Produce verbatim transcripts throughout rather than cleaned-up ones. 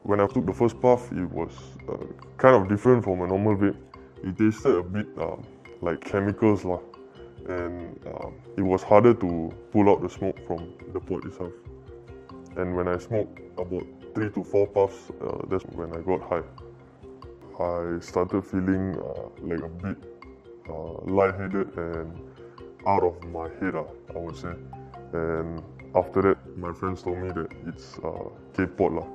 When I took the first puff, it was uh, kind of different from a normal vape. It tasted a bit um, like chemicals lah, and um, it was harder to pull out the smoke from the pod itself. And when I smoked about three to four puffs, uh, that's when I got high. I started feeling uh, like a bit uh, lightheaded and out of my head, uh, I would say. And after that, my friends told me that it's uh, K-pod lah.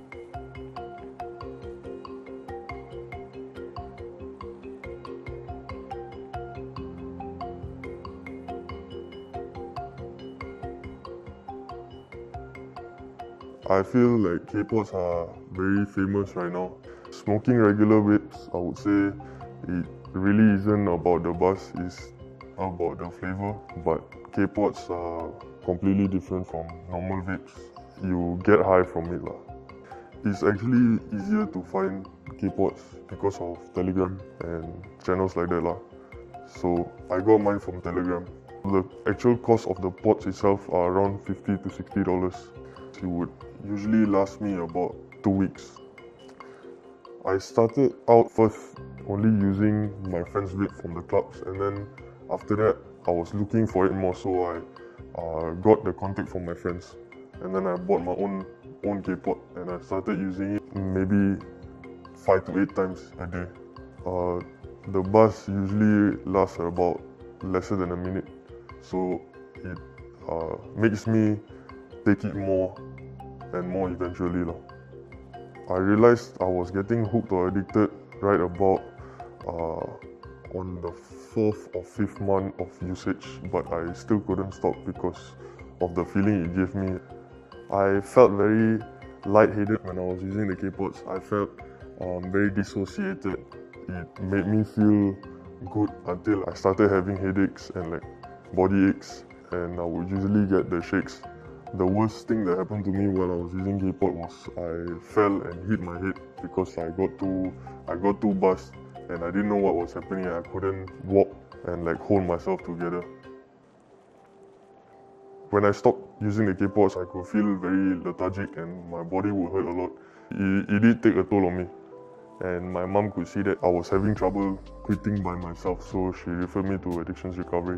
I feel like K-pods are very famous right now. Smoking regular vapes, I would say it really isn't about the buzz, it's about the flavor. But K-pods are completely different from normal vapes. You get high from it lah. It's actually easier to find K-pods because of Telegram and channels like that lah. So I got mine from Telegram. The actual cost of the pods itself are around fifty to sixty dollars. It would usually last me about two weeks. I started out first only using my friend's vape from the clubs, and then after that I was looking for it more, so I uh, got the contact from my friends, and then I bought my own own K-pod and I started using it maybe five to eight times a day. Uh, the buzz usually lasts about lesser than a minute, so it uh, makes me take it more and more eventually lah. I realized I was getting hooked or addicted right about uh, on the fourth or fifth month of usage, but I still couldn't stop because of the feeling it gave me. I felt very lightheaded when I was using the K-pods. I felt um, very dissociated. It made me feel good until I started having headaches and like body aches, and I would usually get the shakes. The worst thing that happened to me while I was using K-pod was I fell and hit my head because I got too I got too buzzed and I didn't know what was happening. I couldn't walk and like hold myself together. When I stopped using the K-pods, I could feel very lethargic and my body would hurt a lot. It, it did take a toll on me, and my mom could see that I was having trouble quitting by myself, so she referred me to Addictions Recovery.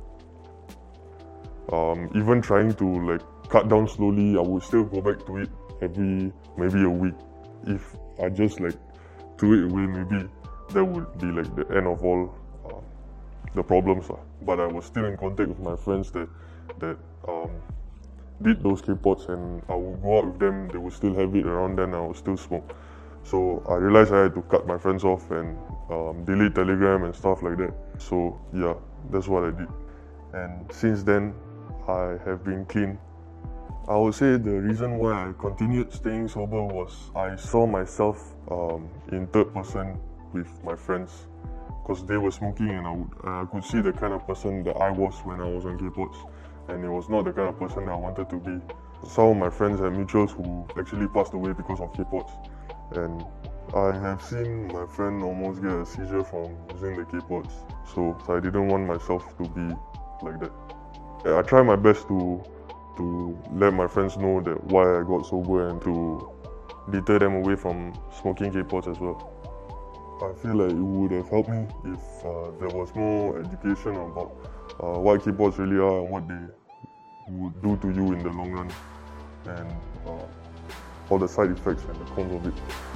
Um, even trying to like cut down slowly, I would still go back to it every maybe a week. If I just like threw it away, maybe that would be like the end of all uh, the problems. Uh. But I was still in contact with my friends that that um, did those K-pods, and I would go out with them. They would still have it around then. I would still smoke. So I realized I had to cut my friends off and um, delete Telegram and stuff like that. So yeah, that's what I did. And since then, I have been clean. I would say the reason why I continued staying sober was I saw myself um, in third person with my friends, because they were smoking, and I, would, I could see the kind of person that I was when I was on K-pods, and it was not the kind of person that I wanted to be. Some of my friends had mutuals who actually passed away because of K-pods, and I have seen my friend almost get a seizure from using the K-pods, so, so I didn't want myself to be like that. I try my best to to let my friends know that why I got sober and to deter them away from smoking K-pods as well. I feel like it would have helped me if uh, there was more education about uh, what K-pods really are and what they would do to you in the long run, and uh, all the side effects and the cons of it.